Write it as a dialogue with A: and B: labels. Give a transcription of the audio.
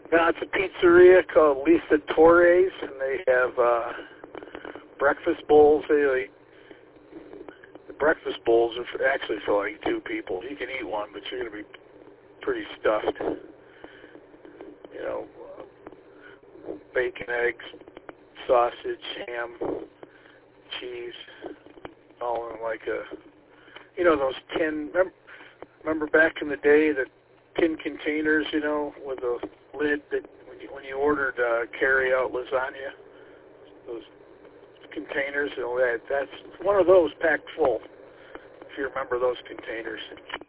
A: Now, it's a pizzeria called Lisa Torres, and they have breakfast bowls. The breakfast bowls are actually for like 2 people. You can eat one, but you're going to be pretty stuffed. You know, bacon, eggs, sausage, ham, cheese, all in like a, you know, those tin, remember back in the day, the tin containers, you know, with a lid that when you ordered carry-out lasagna, those containers, you know, that's one of those packed full, if you remember those containers.